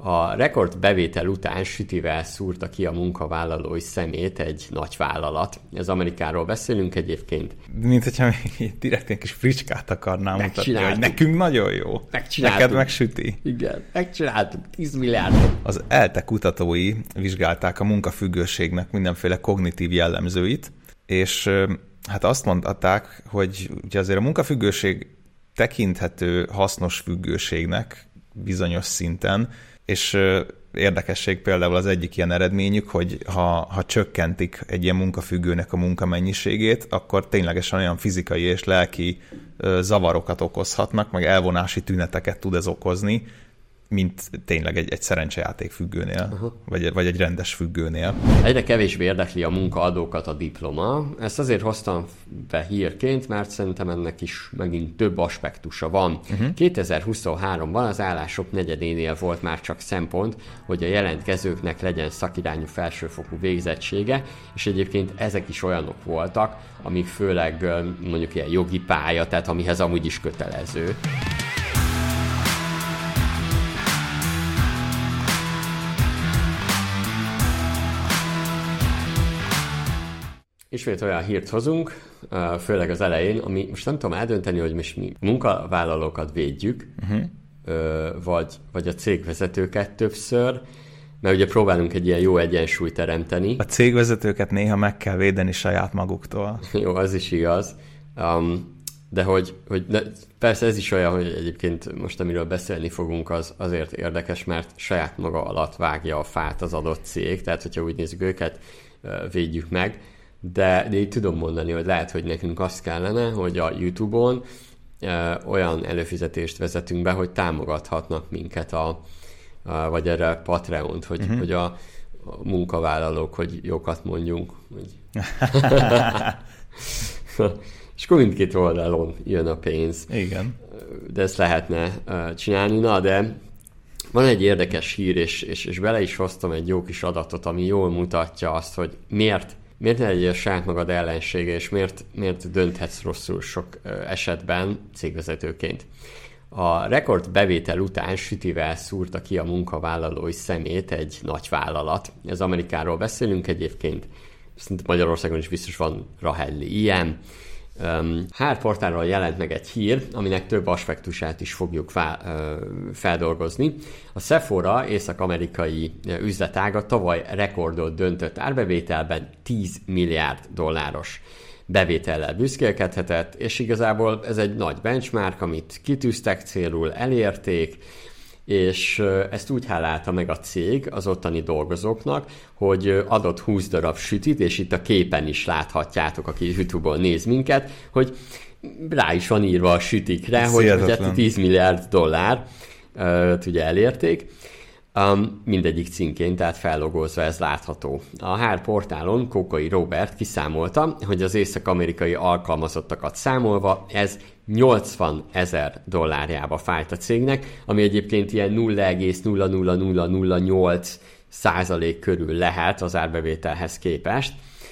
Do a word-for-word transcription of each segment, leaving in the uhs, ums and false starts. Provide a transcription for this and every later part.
A rekord bevétel után sütivel szúrta ki a munkavállalói szemét egy nagy vállalat. Ez Amerikáról beszélünk egyébként. Mint hogyha még direkt egy kis fricskát akarnám mutatni, hogy nekünk nagyon jó. Neked meg süti. Igen, megcsináltuk tíz milliárdot. Az ELTE kutatói vizsgálták a munkafüggőségnek mindenféle kognitív jellemzőit, és hát azt mondták, hogy ugye azért a munkafüggőség tekinthető hasznos függőségnek bizonyos szinten, és érdekesség például az egyik ilyen eredményük, hogy ha, ha csökkentik egy ilyen munkafüggőnek a munkamennyiségét, akkor ténylegesen olyan fizikai és lelki zavarokat okozhatnak, meg elvonási tüneteket tud ez okozni, mint tényleg egy, egy szerencsejáték függőnél, uh-huh. vagy, vagy egy rendes függőnél. Egyre kevésbé érdekli a munkaadókat a diploma. Ezt azért hoztam be hírként, mert szerintem ennek is megint több aspektusa van. Uh-huh. kétezer-huszonháromban az állások negyedénél volt már csak szempont, hogy a jelentkezőknek legyen szakirányú felsőfokú végzettsége, és egyébként ezek is olyanok voltak, amik főleg mondjuk ilyen jogi pálya, tehát amihez amúgy is kötelező. Ismét olyan hírt hozunk, főleg az elején, ami most nem tudom eldönteni, hogy most mi munkavállalókat védjük, uh-huh. vagy, vagy a cégvezetőket többször, mert ugye próbálunk egy ilyen jó egyensúlyt teremteni. A cégvezetőket néha meg kell védeni saját maguktól. Jó, az is igaz. Um, de hogy, hogy de persze ez is olyan, hogy egyébként most amiről beszélni fogunk, az azért érdekes, mert saját maga alatt vágja a fát az adott cég, tehát hogyha úgy nézzük őket, védjük meg. De, de így tudom mondani, hogy lehet, hogy nekünk azt kellene, hogy a YouTube-on e, olyan előfizetést vezetünk be, hogy támogathatnak minket, a, a, vagy erre Patreont, hogy, uh-huh. hogy a, a munkavállalók, hogy jókat mondjunk. Hogy... És akkor mindkét oldalon jön a pénz. Igen. De ezt lehetne uh, csinálni. Na, de van egy érdekes hír, és, és, és bele is hoztam egy jó kis adatot, ami jól mutatja azt, hogy miért Miért ne legyél saját magad ellensége, és miért, miért dönthetsz rosszul sok esetben cégvezetőként? A rekord bevétel után sütivel szúrta ki a munkavállalói szemét egy nagy vállalat. Ez Amerikáról beszélünk egyébként, szerintem Magyarországon is biztos van rahelli ilyen. Um, Hírportálról jelent meg egy hír, aminek több aspektusát is fogjuk fel, uh, feldolgozni. A Sephora észak-amerikai üzletága tavaly rekordot döntött árbevételben tíz milliárd dolláros bevétellel büszkélkedhetett, és igazából ez egy nagy benchmark, amit kitűztek célul, elérték, és ezt úgy hálálta meg a cég az ottani dolgozóknak, hogy adott húsz darab sütit, és itt a képen is láthatjátok, aki YouTube-on néz minket, hogy rá is van írva a sütikre, hogy, hogy tíz milliárd dollár ugye elérték. Um, mindegyik címként, tehát fellogózva ez látható. A Hírportálon Kókai Róbert kiszámolta, hogy az észak-amerikai alkalmazottakat számolva ez nyolcvan ezer dollárjába fájt a cégnek, ami egyébként ilyen nulla egész nulla nulla nulla nulla nyolc százalék körül lehet az árbevételhez képest.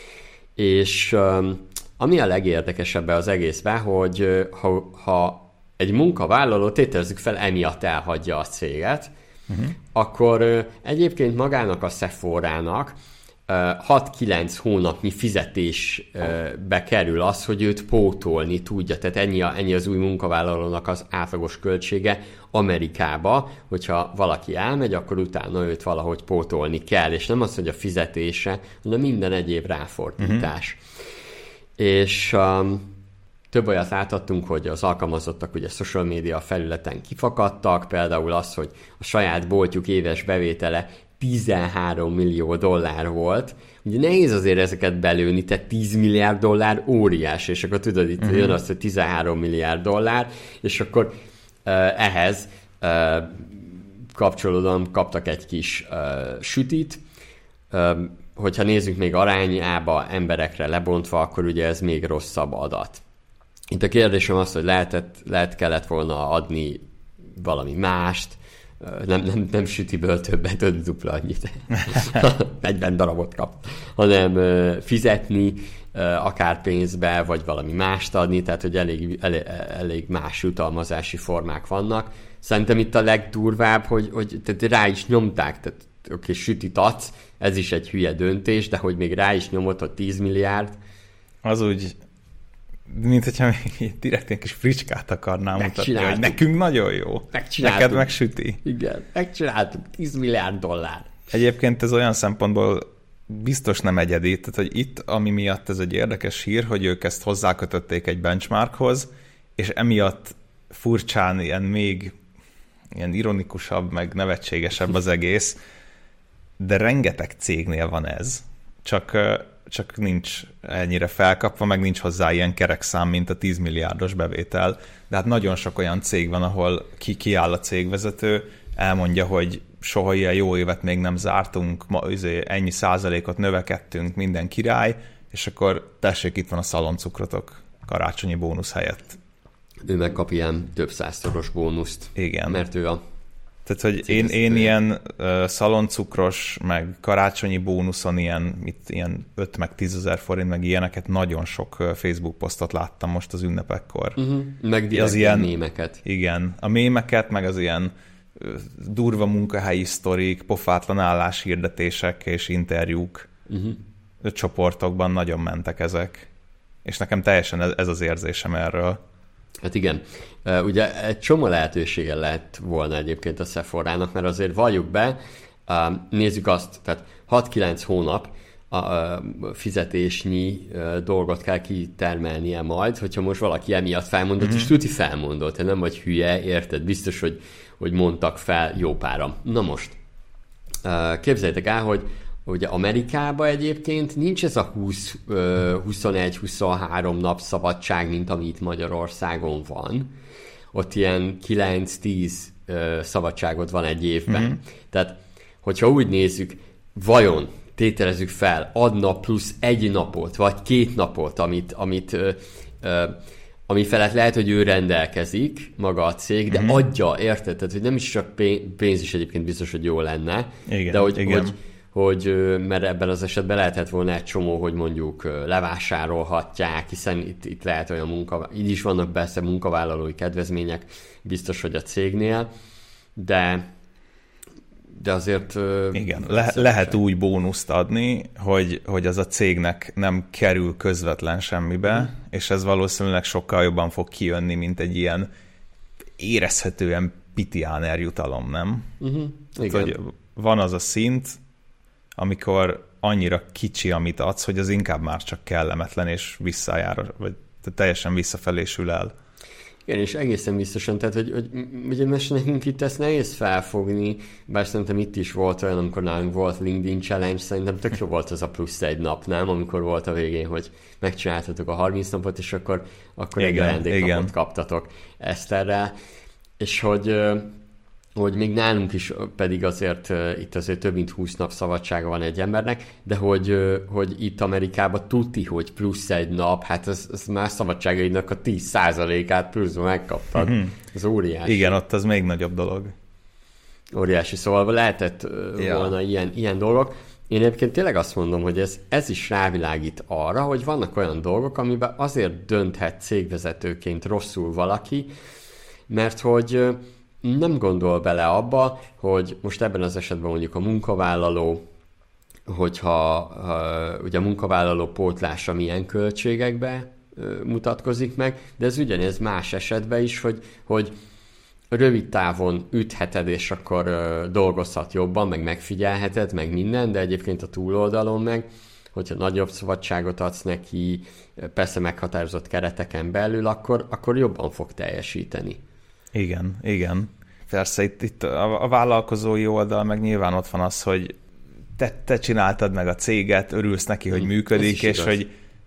És um, ami a legérdekesebb az egészben, hogy ha, ha egy munkavállaló, tételezzük fel, emiatt elhagyja a céget, Uh-huh. akkor uh, egyébként magának a Sephorának uh, hat-kilenc hónapnyi fizetésbe kerül az, hogy őt pótolni tudja. Tehát ennyi, a, ennyi az új munkavállalónak az átlagos költsége Amerikába, hogyha valaki elmegy, akkor utána őt valahogy pótolni kell, és nem az, hogy a fizetése, hanem minden egyéb ráfordítás. Uh-huh. És... Um, Több olyat láthattunk, hogy az alkalmazottak ugye social media felületen kifakadtak, például az, hogy a saját boltjuk éves bevétele tizenhárom millió dollár volt. Ugye nehéz azért ezeket belőni, tehát tíz milliárd dollár óriás, és akkor tudod, itt uh-huh. jön az, hogy tizenhárom milliárd dollár, és akkor uh, ehhez uh, kapcsolódóan kaptak egy kis uh, sütit. Uh, hogyha nézzük még arányába emberekre lebontva, akkor ugye ez még rosszabb adat. Itt a kérdésem az, hogy lehetett, lehet kellett volna adni valami mást, nem, nem, nem sütiből többet, több dupla annyit, negyven darabot kap, hanem fizetni, akár pénzbe, vagy valami mást adni, tehát hogy elég, elég, elég más jutalmazási formák vannak. Szerintem itt a legdurvább, hogy, hogy tehát rá is nyomták, tehát oké, okay, sütit adsz, ez is egy hülye döntés, de hogy még rá is nyomott, hogy tíz milliárd. Az úgy, mint hogyha még direkt egy kis fricskát akarnám mutatni, hogy nekünk nagyon jó. Neked meg süti. Igen, megcsináltuk tíz milliárd dollár. Egyébként ez olyan szempontból biztos nem egyedi, tehát hogy itt, ami miatt ez egy érdekes hír, hogy ők ezt hozzákötötték egy benchmarkhoz, és emiatt furcsán ilyen még ilyen ironikusabb, meg nevetségesebb az egész, de rengeteg cégnél van ez, csak, csak nincs ennyire felkapva, meg nincs hozzá ilyen kerek szám, mint a tíz milliárdos bevétel, de hát nagyon sok olyan cég van, ahol ki kiáll a cégvezető, elmondja, hogy soha ilyen jó évet még nem zártunk, ma ennyi százalékot növekedtünk, minden király, és akkor tessék, itt van a szaloncukrotok karácsonyi bónusz helyett. Ő megkap ilyen több százszoros bónuszt. Igen. Mert ő a... Tehát, hogy én, én ilyen uh, szaloncukros, meg karácsonyi bónuszon ilyen, itt ilyen öt meg tízezer forint, meg ilyeneket, nagyon sok uh, Facebook posztot láttam most az ünnepekkor. Uh-huh. Meg direkt az ilyen mémeket. Igen. A mémeket, meg az ilyen uh, durva munkahelyi sztorik, pofátlan álláshirdetések és interjúk uh-huh. csoportokban nagyon mentek ezek. És nekem teljesen ez, ez az érzésem erről. Hát igen. Ugye egy csomó lehetősége lett volna egyébként a Sephorának, mert azért valljuk be, nézzük azt, tehát hat-kilenc hónap a fizetésnyi dolgot kell kitermelnie majd, hogyha most valaki emiatt felmondott, mm-hmm. és tuti felmondott, te nem vagy hülye, érted? Biztos, hogy, hogy mondtak fel jó pára. Na most, képzeljétek el, hogy ugye Amerikában egyébként nincs ez a húsz, huszonegy, huszonhárom nap szabadság, mint ami itt Magyarországon van. Ott ilyen kilenc-tíz szabadságot van egy évben. Mm-hmm. Tehát, hogyha úgy nézzük, vajon tételezzük fel, adna plusz egy napot, vagy két napot, amit, amit ö, ö, ami felett lehet, hogy ő rendelkezik, maga a cég, de mm-hmm. adja, érted? Tehát, hogy nem is csak pénz is egyébként biztos, hogy jó lenne, igen, de hogy, igen. hogy hogy, mert ebben az esetben lehetett volna egy csomó, hogy mondjuk levásárolhatják, hiszen itt, itt lehet olyan munka, így is vannak persze munkavállalói kedvezmények, biztos, hogy a cégnél, de, de azért... Igen, le, lehet úgy bónuszt adni, hogy, hogy az a cégnek nem kerül közvetlen semmibe, mm. és ez valószínűleg sokkal jobban fog kijönni, mint egy ilyen érezhetően pitiáner jutalom, nem? Mm-hmm. Igen. Tehát, hogy van az a szint, amikor annyira kicsi, amit adsz, hogy az inkább már csak kellemetlen, és visszajár, vagy teljesen visszafelé sül el. Igen, és egészen biztosan, tehát, hogy, hogy ugye most nekünk itt ezt nehéz felfogni, bár szerintem itt is volt olyan, amikor nálunk volt LinkedIn Challenge, szerintem tök jó volt az a plusz egy nap, nem? Amikor volt a végén, hogy megcsináltatok a harminc napot, és akkor, akkor egy ajándéknapot kaptatok Eszterrel, és hogy... hogy még nálunk is pedig azért uh, itt azért több mint húsz nap szabadsága van egy embernek, de hogy, uh, hogy itt Amerikában tuti, hogy plusz egy nap, hát ez, ez már szabadságaidnak a tíz százalékát pluszban megkaptad. Mm-hmm. Ez óriási. Igen, ott az még nagyobb dolog. Óriási, szóval lehetett uh, ja. volna ilyen, ilyen dolgok. Én egyébként tényleg azt mondom, hogy ez, ez is rávilágít arra, hogy vannak olyan dolgok, amiben azért dönthet cégvezetőként rosszul valaki, mert hogy uh, nem gondol bele abba, hogy most ebben az esetben mondjuk a munkavállaló, hogyha uh, ugye a munkavállaló pótlása milyen költségekbe uh, mutatkozik meg, de ez ugyanez más esetben is, hogy, hogy rövid távon ütheted, és akkor uh, dolgozhat jobban, meg megfigyelheted, meg minden, de egyébként a túloldalon meg, hogyha nagyobb szabadságot adsz neki, persze meghatározott kereteken belül, akkor, akkor jobban fog teljesíteni. Igen, igen. Persze itt, itt a, a vállalkozói oldal meg nyilván ott van az, hogy te, te csináltad meg a céget, örülsz neki, hogy működik, és igaz. Hogy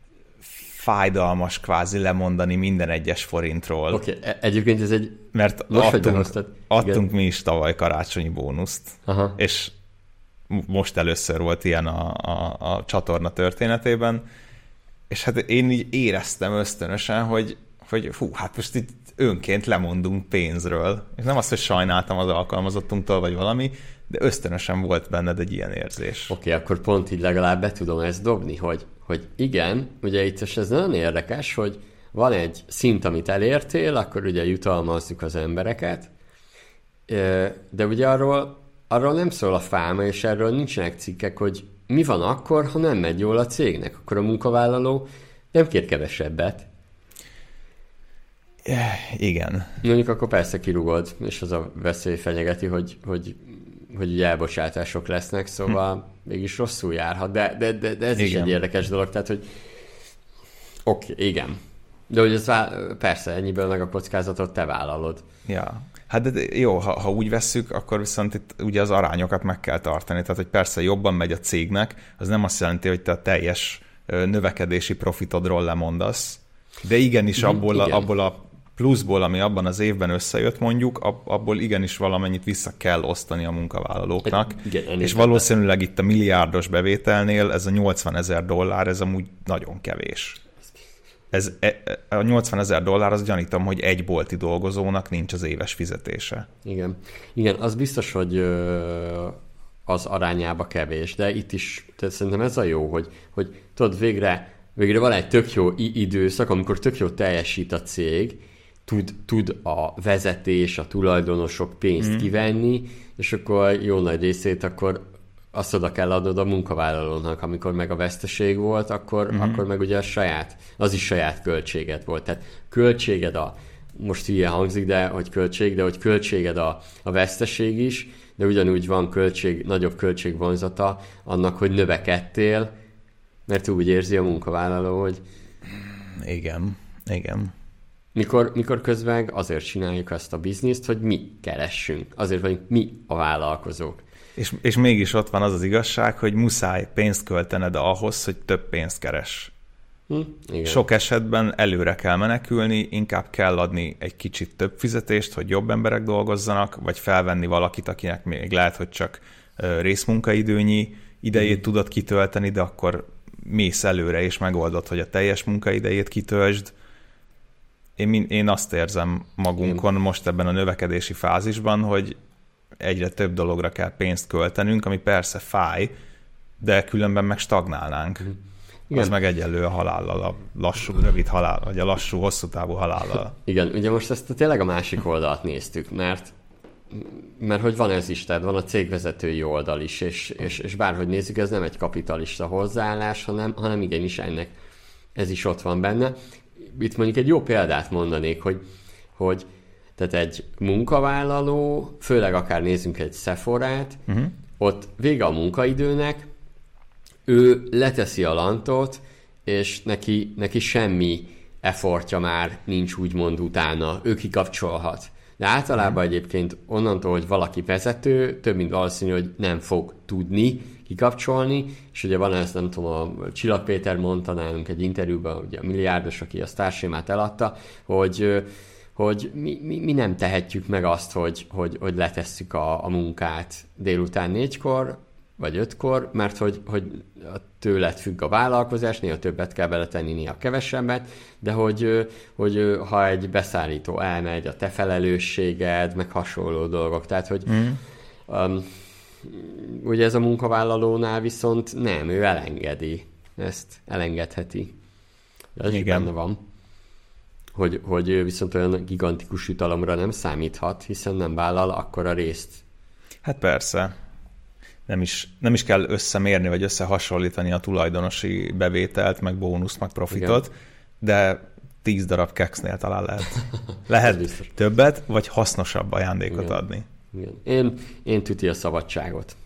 fájdalmas kvázi lemondani minden egyes forintról. Oké, okay. Egyébként ez egy... Mert adtunk, adtunk mi is tavaly karácsonyi bónuszt, aha. és most először volt ilyen a, a, a csatorna történetében, és hát én így éreztem ösztönösen, hogy, hogy fú, hát most itt önként lemondunk pénzről. És nem azt, hogy sajnáltam az alkalmazottunktól, vagy valami, de ösztönösen volt benned egy ilyen érzés. Oké, okay, akkor pont így legalább be tudom ezt dobni, hogy, hogy igen, ugye itt ez nagyon érdekes, hogy van egy szint, amit elértél, akkor ugye jutalmazzuk az embereket, de ugye arról, arról nem szól a fáma, és erről nincsenek cikkek, hogy mi van akkor, ha nem megy jól a cégnek, akkor a munkavállaló nem kér kevesebbet. Igen. Mondjuk akkor persze kirúgod, és az a veszély fenyegeti, hogy, hogy, hogy ugye elbocsátások lesznek, szóval hm. mégis rosszul járhat, de, de, de, de ez igen. is egy érdekes dolog, tehát hogy oké, okay, igen. De hogy ez vá- persze, ennyiből meg a kockázatot te vállalod. Ja. Hát de jó, ha, ha úgy vesszük, akkor viszont itt ugye az arányokat meg kell tartani. Tehát, hogy persze jobban megy a cégnek, az nem azt jelenti, hogy te a teljes növekedési profitodról lemondasz. De igenis abból, igen. a, abból a pluszból, ami abban az évben összejött mondjuk, abból igenis valamennyit vissza kell osztani a munkavállalóknak. Igen, és valószínűleg itt a milliárdos bevételnél ez a nyolcvanezer dollár, ez amúgy nagyon kevés. Ez, a nyolcvanezer dollár, az gyanítom, hogy egy bolti dolgozónak nincs az éves fizetése. Igen, Igen az biztos, hogy az arányába kevés, de itt is, tehát szerintem ez a jó, hogy, hogy tudod, végre, végre van egy tök jó időszak, amikor tök jó teljesít a cég, tud, tud a vezetés, a tulajdonosok pénzt mm. kivenni, és akkor jó nagy részét akkor azt oda kell adnod a munkavállalónak, amikor meg a veszteség volt, akkor, mm-hmm. akkor meg ugye a saját, az is saját költséged volt. Tehát költséged a, most hülye hangzik, de hogy költség, de hogy költséged a, a veszteség is, de ugyanúgy van költség, nagyobb költségvonzata annak, hogy növekedtél, mert úgy érzi a munkavállaló, hogy igen, igen. Mikor, mikor közben azért csináljuk ezt a bizniszt, hogy mi keressünk. Azért vagyunk mi a vállalkozók. És, és mégis ott van az az igazság, hogy muszáj pénzt költened ahhoz, hogy több pénzt keres. Hm, igen. Sok esetben előre kell menekülni, inkább kell adni egy kicsit több fizetést, hogy jobb emberek dolgozzanak, vagy felvenni valakit, akinek még lehet, hogy csak részmunkaidőnyi idejét hm. tudod kitölteni, de akkor mész előre, és megoldod, hogy a teljes munkaidejét kitöltsd. Én, én azt érzem magunkon hm. most ebben a növekedési fázisban, hogy egyre több dologra kell pénzt költenünk, ami persze fáj, de különben meg stagnálnánk. Igen. Az meg egyenlő a halállal, a lassú, rövid halál, vagy a lassú, hosszú távú halállal. Igen, ugye most ezt a tényleg a másik oldalt néztük, mert, mert hogy van ez is, tehát van a cégvezetői oldal is, és, és, és bárhogy nézzük, ez nem egy kapitalista hozzáállás, hanem, hanem igenis ennek ez is ott van benne. Itt mondjuk egy jó példát mondanék, hogy, hogy tehát egy munkavállaló, főleg akár nézzünk egy Sephorát, uh-huh. ott vége a munkaidőnek, ő leteszi a lantot, és neki, neki semmi effortja már nincs úgymond utána, ő kikapcsolhat. De általában uh-huh. egyébként onnantól, hogy valaki vezető, több mint valószínű, hogy nem fog tudni kikapcsolni, és ugye van ez, nem tudom, a Csillag Péter mondta nálunk egy interjúban, ugye a milliárdos, aki a sztársémát eladta, hogy hogy mi, mi, mi nem tehetjük meg azt, hogy, hogy, hogy letesszük a, a munkát délután négykor, vagy ötkor, mert hogy, hogy tőled függ a vállalkozás, néha többet kell beletenni, néha kevesebbet, de hogy, hogy ha egy beszállító elmegy, a te felelősséged, meg hasonló dolgok. Tehát, hogy mm. um, ugye ez a munkavállalónál viszont nem, ő elengedi. Ezt elengedheti. De ez is benne van. Hogy, hogy viszont olyan gigantikus jutalomra nem számíthat, hiszen nem vállal akkora részt. Hát persze. Nem is, nem is kell összemérni, vagy összehasonlítani a tulajdonosi bevételt, meg bónuszt, meg profitot, igen. De tíz darab keksznél talán lehet. Lehet többet, vagy hasznosabb ajándékot igen. adni. Igen. Én, én tüti a szabadságot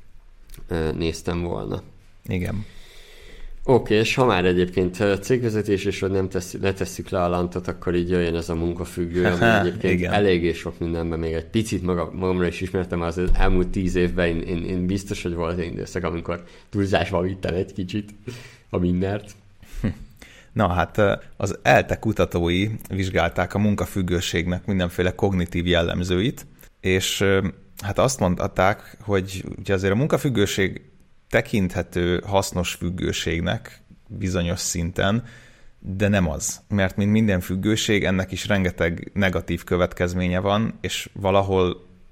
néztem volna. Igen. Oké, okay, és ha már egyébként cégvezetés, és hogy nem tesz, letesszük le a lantot, akkor így jöjjön ez a munkafüggő, ami egyébként eléggé sok mindenben még egy picit maga, magamra is ismertem, az elmúlt tíz évben én, én, én biztos, hogy volt egy időszak, amikor túlzásba vittem egy kicsit a mindent. Na hát az ELTE kutatói vizsgálták a munkafüggőségnek mindenféle kognitív jellemzőit, és hát azt mondták, hogy ugye azért a munkafüggőség tekinthető hasznos függőségnek bizonyos szinten, de nem az. Mert mint minden függőség, ennek is rengeteg negatív következménye van, és valahol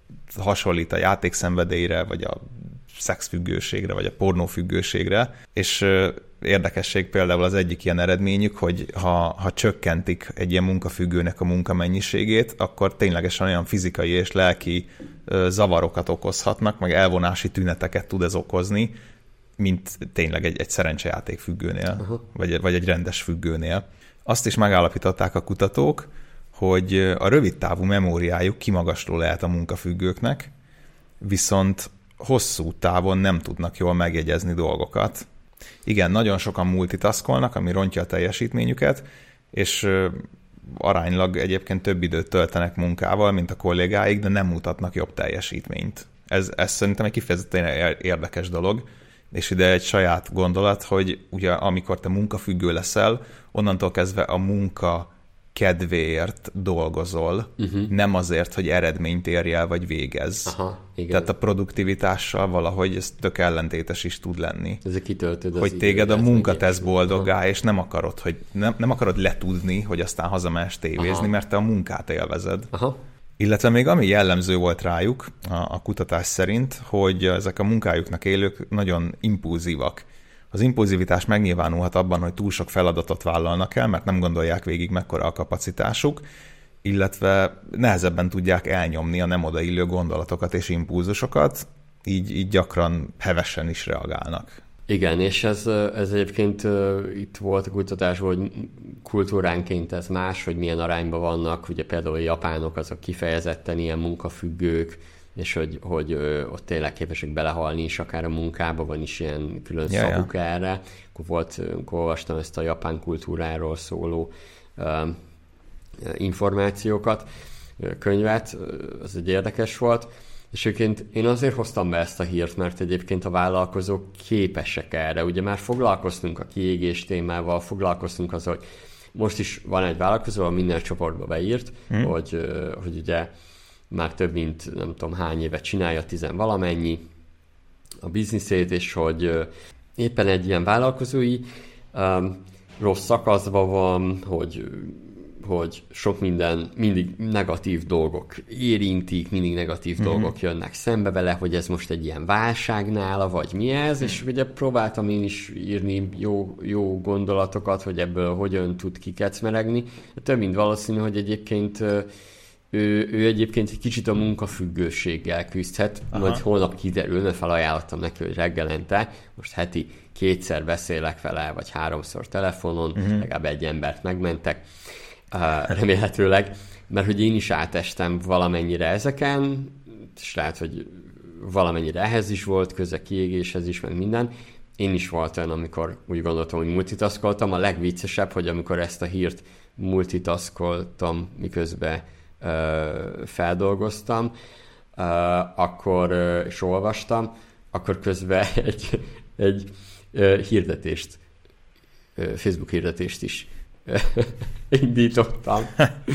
hasonlít a játékszenvedélyre, vagy a szexfüggőségre, vagy a pornófüggőségre, és érdekesség például az egyik ilyen eredményük, hogy ha, ha csökkentik egy ilyen munkafüggőnek a munkamennyiségét, akkor ténylegesen olyan fizikai és lelki zavarokat okozhatnak, meg elvonási tüneteket tud ez okozni, mint tényleg egy, egy szerencsejáték függőnél, vagy, vagy egy rendes függőnél. Azt is megállapították a kutatók, hogy a rövidtávú memóriájuk kimagasló lehet a munkafüggőknek, viszont hosszú távon nem tudnak jól megjegyezni dolgokat. Igen, nagyon sokan multitaskolnak, ami rontja a teljesítményüket, és aránylag egyébként több időt töltenek munkával, mint a kollégáik, de nem mutatnak jobb teljesítményt. Ez, ez szerintem egy kifejezetten érdekes dolog, és ide egy saját gondolat, hogy ugye amikor te munkafüggő leszel, onnantól kezdve a munka kedvéért dolgozol, uh-huh. nem azért, hogy eredményt érj el, vagy végezz. Aha, igen. Tehát a produktivitással valahogy ez tök ellentétes is tud lenni. Ez kitöltöd hogy téged a munka tesz boldoggá, és nem akarod, hogy nem, nem akarod letudni, hogy aztán hazamehess tévézni, aha. mert te a munkát élvezed. Aha. Illetve még ami jellemző volt rájuk a, a kutatás szerint, hogy ezek a munkájuknak élők nagyon impulzívak. Az impulzivitás megnyilvánulhat abban, hogy túl sok feladatot vállalnak el, mert nem gondolják végig, mekkora a kapacitásuk, illetve nehezebben tudják elnyomni a nem odaillő gondolatokat és impulzusokat, így, így gyakran hevesen is reagálnak. Igen, és ez, ez egyébként itt volt a kutatás, hogy kultúránként ez más, hogy milyen arányban vannak, ugye például a japánok azok kifejezetten ilyen munkafüggők, és hogy, hogy ö, ott tényleg képesek belehalni is akár a munkába, van is ilyen külön yeah, szavuk yeah. erre. Akkor volt, akkor olvastam ezt a japán kultúráról szóló ö, információkat, könyvet, az egy érdekes volt. És egyébként én azért hoztam be ezt a hírt, mert egyébként a vállalkozók képesek erre. Ugye már foglalkoztunk a kiégés témával, foglalkoztunk azzal, hogy most is van egy vállalkozó, a minden csoportba beírt, hmm. hogy, hogy ugye már több mint nem tudom hány évet csinálja, tizen valamennyi a bizniszét, és hogy éppen egy ilyen vállalkozói um, rossz szakaszban van, hogy, hogy sok minden, mindig negatív dolgok érintik, mindig negatív mm-hmm. dolgok jönnek szembe vele, hogy ez most egy ilyen válság nála, vagy mi ez, és ugye próbáltam én is írni jó, jó gondolatokat, hogy ebből hogyan tud kikecmeregni. Több mint valószínű, hogy egyébként Ő, ő egyébként egy kicsit a munkafüggőséggel küzdhet, aha. majd holnap kiderül, mert felajánlottam neki, hogy reggelente, most heti kétszer beszélek vele, vagy háromszor telefonon, uh-huh. legalább egy embert megmentek, uh, remélhetőleg, mert hogy én is átestem valamennyire ezeken, és lehet, hogy valamennyire ehhez is volt köze, kiégéshez is, meg minden. Én is volt olyan, amikor úgy gondoltam, hogy multitaskoltam. A legviccesebb, hogy amikor ezt a hírt multitaskoltam, miközben feldolgoztam, akkor és olvastam, akkor közben egy, egy hirdetést, Facebook hirdetést is indítottam.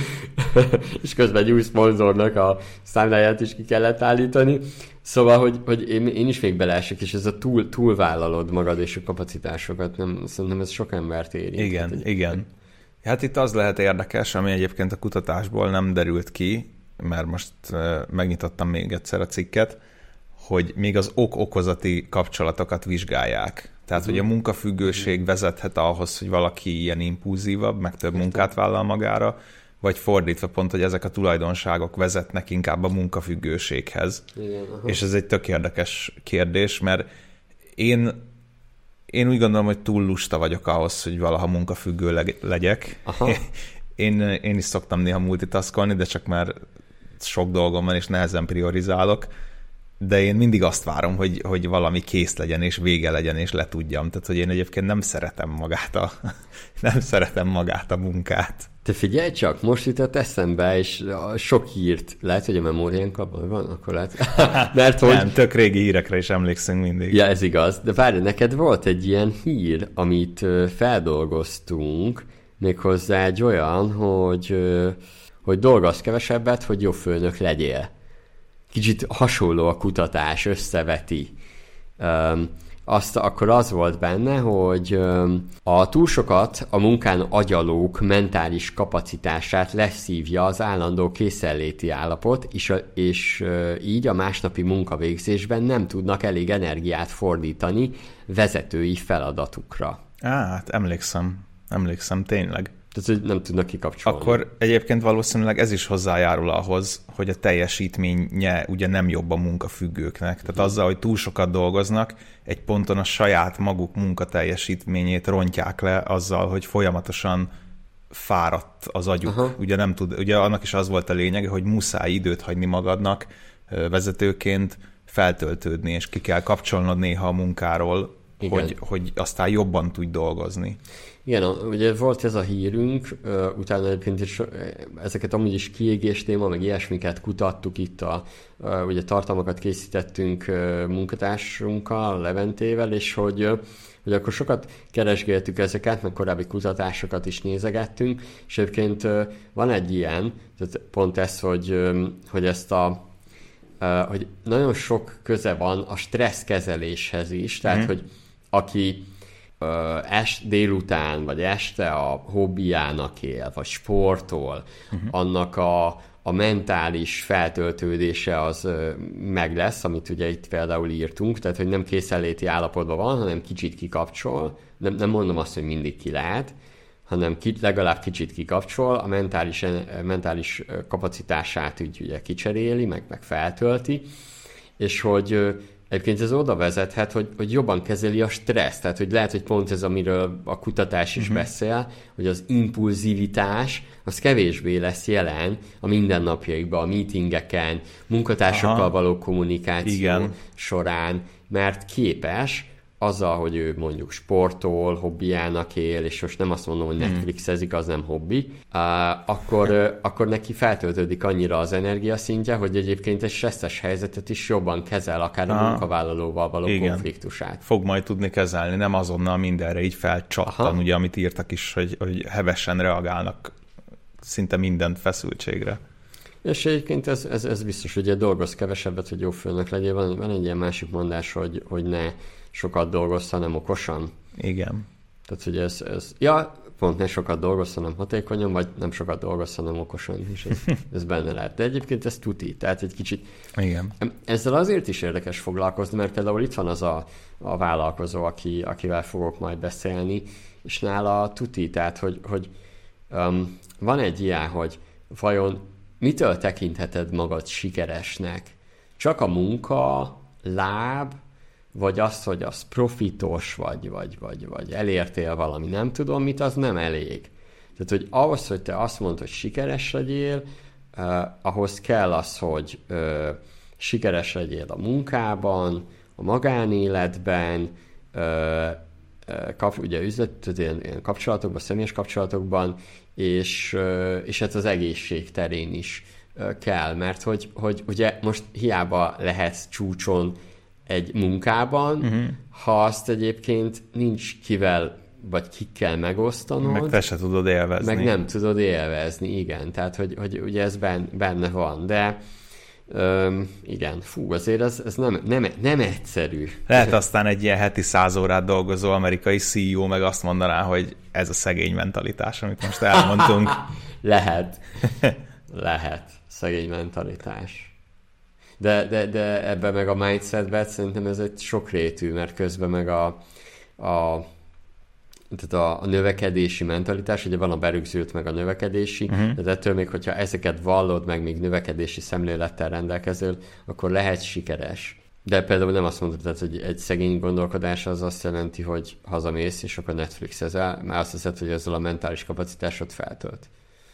És közben egy új szponzornak a számláját is ki kellett állítani. Szóval, hogy, hogy én, én is még beleesek, és ez a túl, túlvállalod magad és a kapacitásokat, nem, szerintem ez sok embert érint. Igen, hát, igen. Hát itt az lehet érdekes, ami egyébként a kutatásból nem derült ki, mert most megnyitottam még egyszer a cikket, hogy még az ok-okozati kapcsolatokat vizsgálják. Tehát, uh-huh. hogy a munkafüggőség vezethet ahhoz, hogy valaki ilyen impulzívabb, meg több munkát vállal magára, vagy fordítva pont, hogy ezek a tulajdonságok vezetnek inkább a munkafüggőséghez. Igen, és ez egy tök érdekes kérdés, mert én Én úgy gondolom, hogy túl lusta vagyok ahhoz, hogy valaha munkafüggő legyek. Én, én is szoktam néha multitaskolni, de csak már sok dolgom van, és nehezen priorizálok. De én mindig azt várom, hogy, hogy valami kész legyen, és vége legyen, és letudjam. Tehát, hogy én egyébként nem szeretem magát a, nem szeretem magát a munkát. Te figyelj csak, most jutott eszembe, és sok hírt, lehet, hogy a memóriánk abban van, akkor lehet. Mert hogy... Nem, tök régi hírekre is emlékszünk mindig. Ja, ez igaz, de várj, neked volt egy ilyen hír, amit feldolgoztunk, méghozzá egy olyan, hogy, hogy dolgozz kevesebbet, hogy jobb főnök legyél. Kicsit hasonló a kutatás, összeveti. azt akkor az volt benne, hogy a túl sokat a munkán agyalók mentális kapacitását leszívja az állandó készenléti állapot, és, a, és így a másnapi munkavégzésben nem tudnak elég energiát fordítani vezetői feladatukra. Á, hát emlékszem, emlékszem, tényleg. Tehát, hogy nem tudnak kikapcsolni. Akkor egyébként valószínűleg ez is hozzájárul ahhoz, hogy a teljesítménye ugye nem jobb a munkafüggőknek. Tehát azzal, hogy túl sokat dolgoznak, egy ponton a saját maguk munkateljesítményét rontják le azzal, hogy folyamatosan fáradt az agyuk. Aha. Ugye nem tud, ugye annak is az volt a lényege, hogy muszáj időt hagyni magadnak vezetőként feltöltődni, és ki kell kapcsolnod néha a munkáról, hogy, hogy aztán jobban tudj dolgozni. Igen, ugye volt ez a hírünk, utána egyébként is ezeket amúgy is kiégés téma, meg ilyesmiket kutattuk itt, a, ugye tartalmakat készítettünk munkatársunkkal, Leventével, és hogy, hogy akkor sokat keresgéltük ezeket, meg korábbi kutatásokat is nézegettünk, és egyébként van egy ilyen, tehát pont ez, hogy, hogy ezt a hogy nagyon sok köze van a stresszkezeléshez is, tehát, mm. hogy aki est, délután, vagy este a hobbiának él, vagy sportol, uh-huh. annak a, a mentális feltöltődése az meg lesz, amit ugye itt például írtunk, tehát, hogy nem készenléti állapotban van, hanem kicsit kikapcsol, nem, nem mondom azt, hogy mindig ki lehet, hanem ki, legalább kicsit kikapcsol, a mentális, mentális kapacitását úgy, ugye kicseréli, meg, meg feltölti, és hogy egyébként ez oda vezethet, hogy, hogy jobban kezeli a stressz, tehát hogy lehet, hogy pont ez, amiről a kutatás is uh-huh. beszél, hogy az impulzivitás, az kevésbé lesz jelen a mindennapjaikban, a meetingeken, munkatársakkal Aha. való kommunikáció Igen. során, mert képes azzal, hogy ő mondjuk sportol, hobbiának él, és most nem azt mondom, hogy Netflixezik, az nem hobbi, uh, akkor, uh, akkor neki feltöltődik annyira az energiaszintje, hogy egyébként egy stresszes helyzetet is jobban kezel, akár a munkavállalóval való Igen. konfliktusát. Fog majd tudni kezelni, nem azonnal mindenre így felcsattan, Aha. ugye, amit írtak is, hogy, hogy hevesen reagálnak szinte minden feszültségre. És egyébként ez, ez, ez biztos, hogy dolgoz kevesebbet, hogy jó főnök legyél. Van, van egy ilyen másik mondás, hogy, hogy ne sokat dolgozz, hanem okosan. Igen. Tehát, hogy ez, ez... Ja, pont ne sokat dolgozz, hanem hatékonyan, vagy nem sokat dolgozz, hanem okosan, és ez, ez benne lehet. De egyébként ez tuti, tehát egy kicsit... Igen. Ezzel azért is érdekes foglalkozni, mert például itt van az a, a vállalkozó, aki, akivel fogok majd beszélni, és nála tuti, tehát, hogy, hogy um, van egy ilyen, hogy vajon mitől tekintheted magad sikeresnek? Csak a munka, láb, vagy az, hogy az profitos, vagy, vagy, vagy, vagy elértél valami, nem tudom mit, az nem elég. Tehát, hogy ahhoz, hogy te azt mondod, hogy sikeres legyél, eh, ahhoz kell az, hogy eh, sikeres legyél a munkában, a magánéletben, eh, eh, kap, ugye üzlet, ilyen, ilyen kapcsolatokban, személyes kapcsolatokban, és, eh, és hát az egészség terén is eh, kell, mert hogy, hogy ugye most hiába lehetsz csúcson egy munkában, uh-huh. ha azt egyébként nincs kivel, vagy kikkel megosztanod. Meg te se tudod élvezni. Meg nem tudod élvezni, igen. Tehát, hogy, hogy ugye ez benne van. De öm, igen, fú, azért ez, ez nem, nem, nem egyszerű. Lehet aztán egy ilyen heti száz órát dolgozó amerikai cé e o meg azt mondaná, hogy ez a szegény mentalitás, amit most elmondtunk. Lehet. Lehet. Szegény mentalitás. De, de, de ebben meg a mindsetben szerintem ez egy sokrétű, mert közben meg a, a, tehát a, a növekedési mentalitás, ugye van a berögzült meg a növekedési, uh-huh. de ettől még, hogyha ezeket vallod meg, még növekedési szemlélettel rendelkező, akkor lehet sikeres. De például nem azt mondod, tehát, hogy egy szegény gondolkodás az azt jelenti, hogy hazamész, és akkor Netflixezel, már azt hiszed, hogy ezzel a mentális kapacitásod feltölt.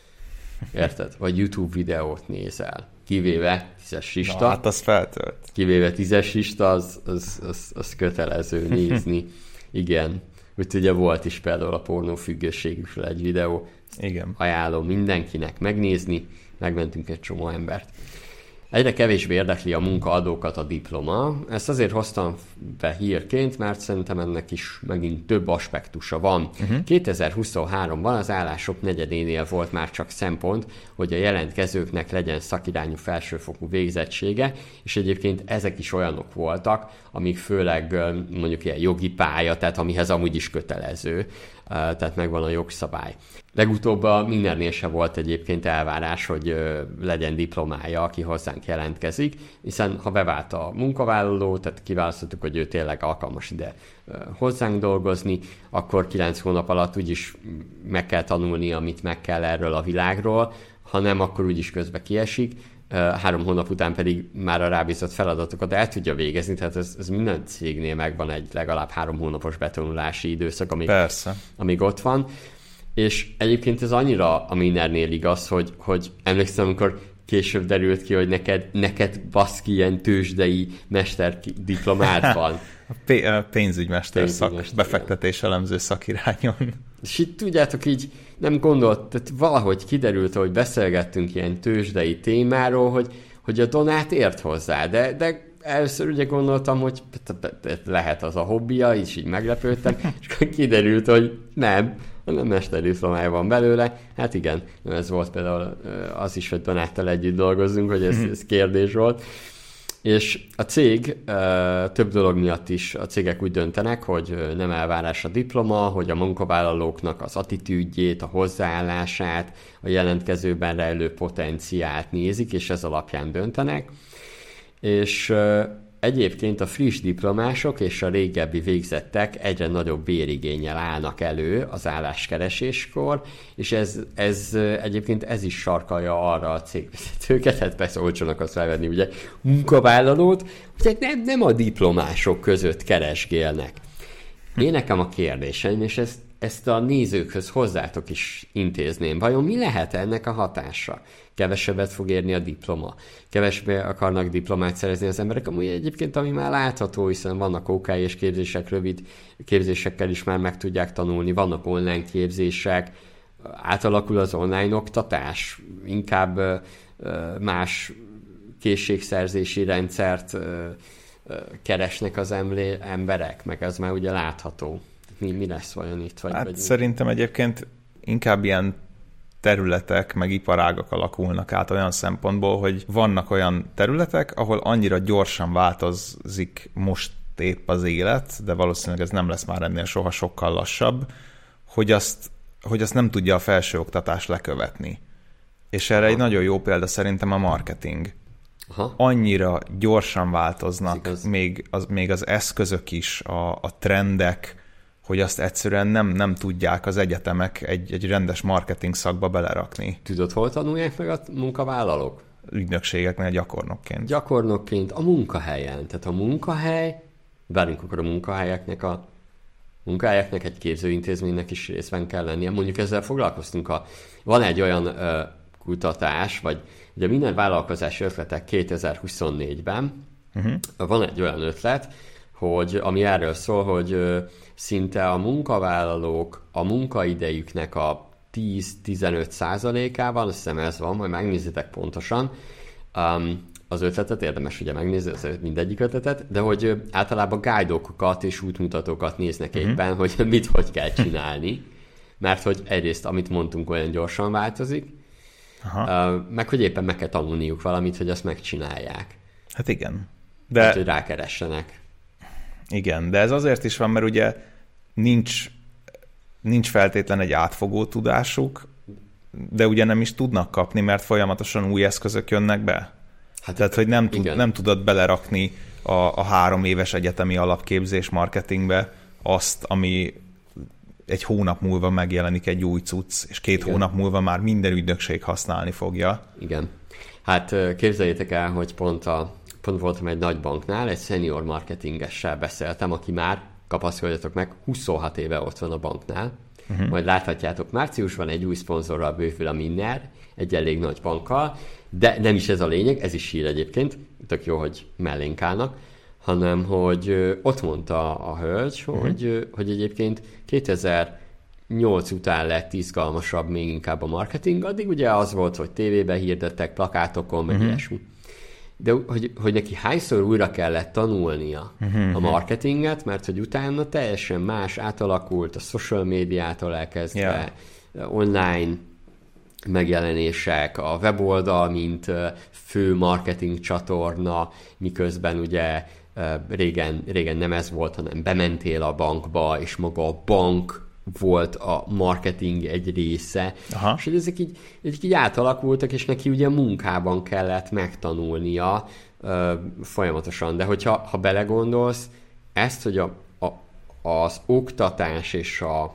Érted? Vagy YouTube videót nézel. Kivéve tízes lista. Na, hát az feltölt. Kivéve tízes lista, az, az, az, az kötelező nézni. Igen. Úgyhogy ugye volt is például a pornófüggőségükről egy videó. Igen. Ajánlom mindenkinek megnézni. Megmentünk egy csomó embert. Egyre kevésbé érdekli a munkaadókat a diploma. Ezt azért hoztam be hírként, mert szerintem ennek is megint több aspektusa van. Uh-huh. kétezer-huszonháromban az állások negyedénél volt már csak szempont, hogy a jelentkezőknek legyen szakirányú felsőfokú végzettsége, és egyébként ezek is olyanok voltak, amik főleg mondjuk ilyen jogi pálya, tehát amihez amúgy is kötelező, tehát megvan a jogszabály. Legutóbb a mindennél se volt egyébként elvárás, hogy legyen diplomája, aki hozzánk jelentkezik, hiszen ha bevált a munkavállaló, tehát kiválasztottuk, hogy ő tényleg alkalmas ide hozzánk dolgozni, akkor kilenc hónap alatt úgyis meg kell tanulni, amit meg kell erről a világról, ha nem, akkor úgyis közbe kiesik, három hónap után pedig már a rábízott feladatokat el tudja végezni, tehát ez, ez minden cégnél megvan egy legalább három hónapos betanulási időszak, amíg, amíg ott van. És egyébként ez annyira a Minernél igaz, hogy, hogy emlékszem, amikor később derült ki, hogy neked, neked baszki ilyen tőzsdei mesterdiplomád van. A p- pénzügymester szak, befektetés elemző szakirányon. És itt tudjátok, így nem gondolt, tehát valahogy kiderült, hogy beszélgettünk ilyen tőzsdei témáról, hogy, hogy a Donát ért hozzá, de, de először ugye gondoltam, hogy lehet az a hobbija, és így meglepődtem, és akkor kiderült, hogy nem, hanem mesterdiplomája van belőle. Hát igen, ez volt például az is, hogy Donáttal együtt dolgozzunk, hogy ez, ez kérdés volt. És a cég több dolog miatt is a cégek úgy döntenek, hogy nem elvárás a diploma, hogy a munkavállalóknak az attitűdjét, a hozzáállását, a jelentkezőben rejlő potenciált nézik, és ez alapján döntenek. És egyébként a friss diplomások és a régebbi végzettek egyre nagyobb bérigénnyel állnak elő az álláskereséskor, és ez, ez egyébként ez is sarkalja arra a cégvezetőket, hát persze olcsónak azt felvenni, ugye, munkavállalót, hogy nem, nem a diplomások között keresgélnek. Én nekem a kérdéseim, és ezt, ezt a nézőkhöz hozzátok is intézném. Vajon mi lehet ennek a hatása? Kevesebbet fog érni a diploma. Kevesebé akarnak diplomát szerezni az emberek. Amúgy egyébként, ami már látható, hiszen vannak ó ká és képzések, rövid képzésekkel is már meg tudják tanulni, vannak online képzések, átalakul az online oktatás, inkább más készségszerzési rendszert keresnek az emberek, meg ez már ugye látható. Mi, mi lesz vajon itt? Vagy, hát vagy szerintem egyébként inkább ilyen területek, meg iparágak alakulnak át olyan szempontból, hogy vannak olyan területek, ahol annyira gyorsan változik most épp az élet, de valószínűleg ez nem lesz már ennél soha sokkal lassabb, hogy azt, hogy azt nem tudja a felsőoktatás lekövetni. És erre Aha. egy nagyon jó példa szerintem a marketing. Aha. Annyira gyorsan változnak még az, még az eszközök is, a, a trendek, hogy azt egyszerűen nem, nem tudják az egyetemek egy, egy rendes marketing szakba belerakni. Tudod, hol tanulják meg a munkavállalók? Ügynökségeknél gyakornokként. Gyakornokként a munkahelyen. Tehát a munkahely, várjunk akkor a munkahelyeknek, a munkahelyeknek egy képzőintézménynek is részben kell lennie. Mondjuk ezzel foglalkoztunk. A, van egy olyan ö, kutatás, vagy ugye minden vállalkozási ötletek kétezer-huszonnégyben uh-huh. van egy olyan ötlet, hogy, ami erről szól, hogy ö, szinte a munkavállalók a munkaidejüknek a tíz-tizenöt százalékával, azt hiszem ez van, majd megnézitek pontosan, um, az ötletet érdemes ugye megnézni, az mindegyik ötletet, de hogy általában guide-okat és útmutatókat néznek uh-huh. éppen, hogy mit, hogy kell csinálni, mert hogy egyrészt, amit mondtunk, olyan gyorsan változik, uh, meg hogy éppen meg kell tanulniuk valamit, hogy azt megcsinálják. Hát igen. De... Hát, hogy rákeressenek. Igen, de ez azért is van, mert ugye nincs, nincs feltétlen egy átfogó tudásuk, de ugye nem is tudnak kapni, mert folyamatosan új eszközök jönnek be. Hát Tehát, hogy nem, tud, nem tudod belerakni a, a három éves egyetemi alapképzés marketingbe azt, ami egy hónap múlva megjelenik egy új cucc, és két Igen. hónap múlva már minden ügynökség használni fogja. Igen. Hát képzeljétek el, hogy pont a Pont voltam egy nagy banknál, egy senior marketingessel beszéltem, aki már, kapaszkodjatok meg, huszonhat éve ott van a banknál. Uh-huh. Majd láthatjátok, márciusban egy új szponzorral bővül a Minner, egy elég nagy bankkal, de nem is ez a lényeg, ez is hír egyébként, tök jó, hogy mellénk állnak, hanem, hogy ott mondta a hölgy, uh-huh. hogy, hogy egyébként kétezer-nyolc után lett izgalmasabb még inkább a marketing, addig ugye az volt, hogy tévében hirdettek, plakátokon, meg uh-huh. ilyesmi. de hogy, hogy neki hányszor újra kellett tanulnia uh-huh. a marketinget, mert hogy utána teljesen más átalakult a social médiától elkezdve, yeah. online megjelenések, a weboldal, mint fő marketing csatorna, miközben ugye régen, régen nem ez volt, hanem bementél a bankba, és maga a bank volt a marketing egy része, aha. és hogy ezek így, ezek így átalakultak, és neki ugye munkában kellett megtanulnia ö, folyamatosan, de hogyha ha belegondolsz, ezt, hogy a, a, az oktatás és a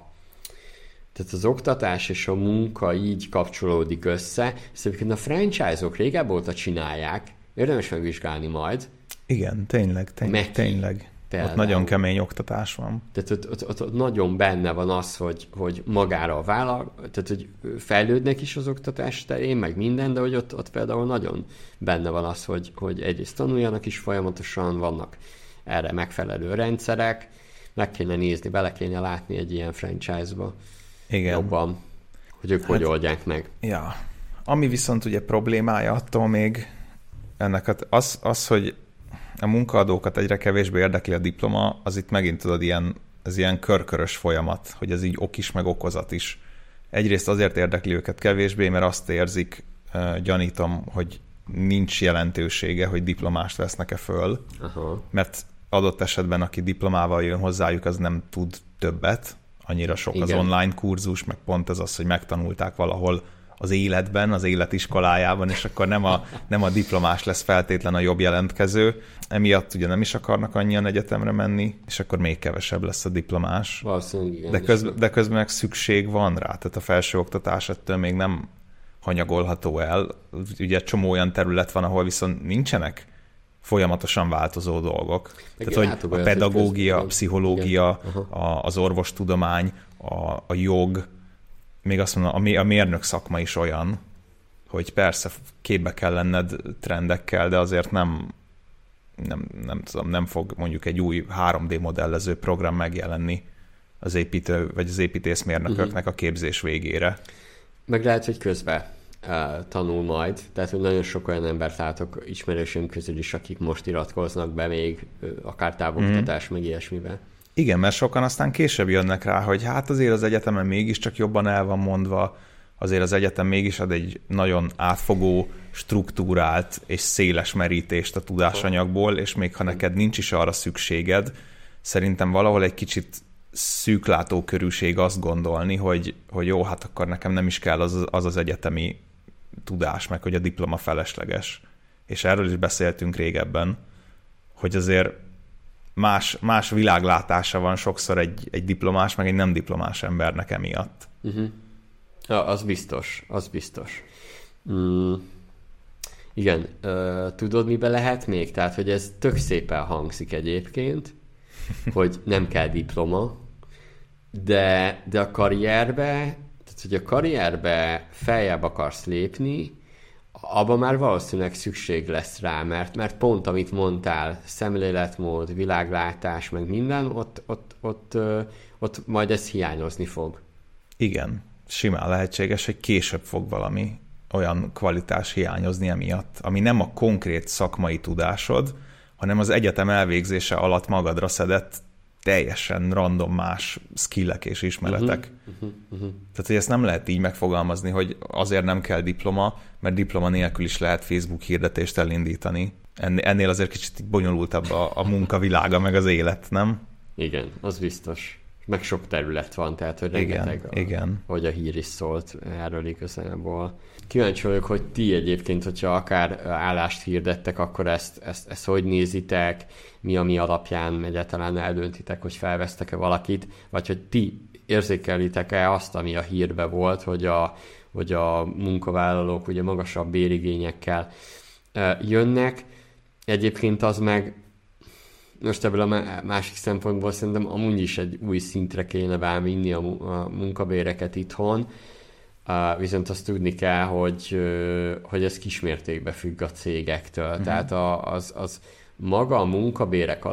tehát az oktatás és a munka így kapcsolódik össze, ezt egyébként a franchise-ok régebb óta csinálják, érdemes megvizsgálni majd. Igen, tényleg, tényleg, tényleg. Például. Ott nagyon kemény oktatás van. Tehát ott, ott, ott, ott nagyon benne van az, hogy, hogy magára a vállal, tehát hogy fejlődnek is az oktatás terén, meg minden, de hogy ott, ott például nagyon benne van az, hogy, hogy egyrészt tanuljanak is folyamatosan, vannak erre megfelelő rendszerek, meg kéne nézni, bele kéne látni egy ilyen franchise-ba. Igen. Jobban, hogy ők hát, hogy oldják meg. Ja. Ami viszont ugye problémája attól még ennek az, az, hogy a munkaadókat egyre kevésbé érdekli a diploma, az itt megint tudod, ilyen, ez ilyen körkörös folyamat, hogy ez így ok is, meg okozat is. Egyrészt azért érdekli őket kevésbé, mert azt érzik, gyanítom, hogy nincs jelentősége, hogy diplomást vesznek-e föl, aha. mert adott esetben, aki diplomával jön hozzájuk, az nem tud többet, annyira sok igen. az online kurzus, meg pont ez az, hogy megtanulták valahol az életben, az életiskolájában, és akkor nem a, nem a diplomás lesz feltétlen a jobb jelentkező. Emiatt ugye nem is akarnak annyian egyetemre menni, és akkor még kevesebb lesz a diplomás. Valószínűleg igen. De, közben, de közben meg szükség van rá, tehát a felsőoktatás ettől még nem hanyagolható el. Ugye csomó olyan terület van, ahol viszont nincsenek folyamatosan változó dolgok. Meg tehát, hogy a pedagógia, a pszichológia, a, az orvostudomány, a, a jog, még azt mondom, a mérnök szakma is olyan, hogy persze képbe kell lenned trendekkel, de azért nem, nem, nem tudom, nem fog mondjuk egy új három dé modellező program megjelenni az építő, vagy az építészmérnököknek a képzés végére. Meg lehet, hogy közben uh, tanul majd, tehát hogy nagyon sok olyan embert látok ismerősöm közül is, akik most iratkoznak be még uh, akár távoktatás, mm. meg ilyesmivel. Igen, mert sokan aztán később jönnek rá, hogy hát azért az egyetemen mégiscsak jobban el van mondva, azért az egyetem mégis ad egy nagyon átfogó, struktúrált és széles merítést a tudásanyagból, és még ha neked nincs is arra szükséged, szerintem valahol egy kicsit szűklátókörűség azt gondolni, hogy, hogy jó, hát akkor nekem nem is kell az, az az egyetemi tudás, meg hogy a diploma felesleges. És erről is beszéltünk régebben, hogy azért Más, más világlátása van sokszor egy, egy diplomás, meg egy nem diplomás embernek emiatt. Uh-huh. Ja, az biztos, az biztos. Mm. Igen, uh, tudod, mibe lehet még? Tehát, hogy ez tök szépen hangzik egyébként, hogy nem kell diploma, de, de a karrierbe, tehát, hogy a karrierbe feljebb akarsz lépni, abban már valószínűleg szükség lesz rá, mert, mert pont amit mondtál, szemléletmód, világlátás, meg minden, ott, ott, ott, ott, ott majd ez hiányozni fog. Igen, simán lehetséges, hogy később fog valami olyan kvalitás hiányozni emiatt, ami nem a konkrét szakmai tudásod, hanem az egyetem elvégzése alatt magadra szedett teljesen random más skillek és ismeretek. Uh-huh, uh-huh, uh-huh. Tehát, hogy ezt nem lehet így megfogalmazni, hogy azért nem kell diploma, mert diploma nélkül is lehet Facebook hirdetést elindítani. Ennél azért kicsit bonyolultabb a, a munkavilága, meg az élet, nem? Igen, az biztos. Meg sok terület van, tehát hogy rengeteg, igen, a, igen. hogy a hír is szólt erről igazából. Kíváncsi vagyok, hogy ti egyébként, hogyha akár állást hirdettek, akkor ezt, ezt, ezt hogy nézitek, mi a mi alapján egyáltalán eldöntitek, hogy felvesztek-e valakit, vagy hogy ti érzékelitek-e azt, ami a hírbe volt, hogy a, hogy a munkavállalók ugye magasabb bérigényekkel jönnek. Egyébként az meg most ebből a másik szempontból szerintem amúgy is egy új szintre kéne bevinni a munkabéreket itthon, uh, viszont azt tudni kell, hogy, uh, hogy ez kismértékben függ a cégektől. Uh-huh. Tehát a, az, az maga a munkabérek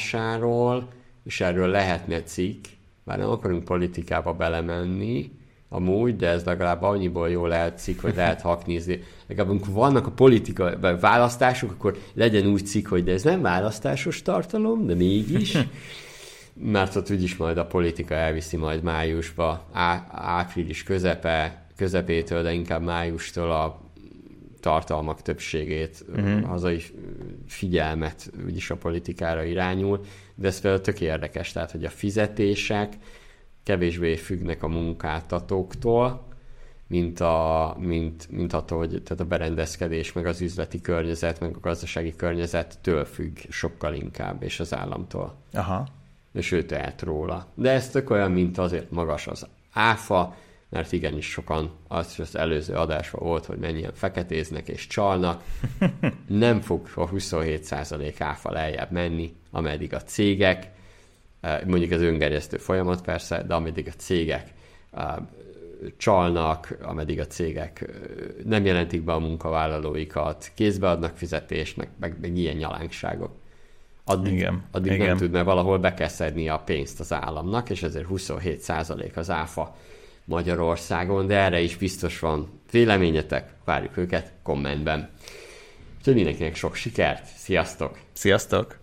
alakulásáról, és erről lehetne cikk, bár nem akarunk politikába belemenni, amúgy, de ez legalább annyiból jól lehet cikk, hogy lehet haknizni. Legalább amikor vannak a politikai választások, akkor legyen úgy cikk, hogy de ez nem választásos tartalom, de mégis. Mert ott úgyis majd a politika elviszi majd májusba, á, április közepe, közepétől, de inkább májustól a tartalmak többségét, uh-huh. hazai figyelmet úgyis a politikára irányul, de ez például tök érdekes, tehát hogy a fizetések kevésbé függnek a munkáltatóktól, mint, a, mint, mint attól, hogy tehát a berendezkedés, meg az üzleti környezet, meg a gazdasági környezettől függ sokkal inkább, és az államtól. Aha. És ő tehet róla. De ez tök olyan, mint azért magas az áfa, mert igenis sokan, az, az előző adásban volt, hogy mennyien feketéznek és csalnak. Nem fog a huszonhét százalék áfa lejjebb menni, ameddig a cégek, mondjuk az öngerjesztő folyamat persze, de ameddig a cégek csalnak, ameddig a cégek nem jelentik be a munkavállalóikat, kézbe adnak fizetést, meg, meg, meg ilyen nyalánkságok. Addig, igen, addig igen. nem tud, mert valahol be kell szedni a pénzt az államnak, és ezért huszonhét százalék az áfa Magyarországon, de erre is biztos van véleményetek, várjuk őket kommentben. Úgyhogy mindenkinek sok sikert, sziasztok! Sziasztok!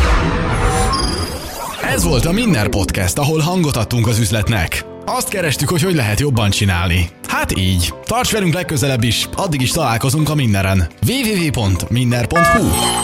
Ez volt a Minner Podcast, ahol hangot adtunk az üzletnek. Azt kerestük, hogy hogy lehet jobban csinálni. Hát így. Tarts velünk legközelebb is, addig is találkozunk a Minneren. double-u double-u double-u pont minner pont hu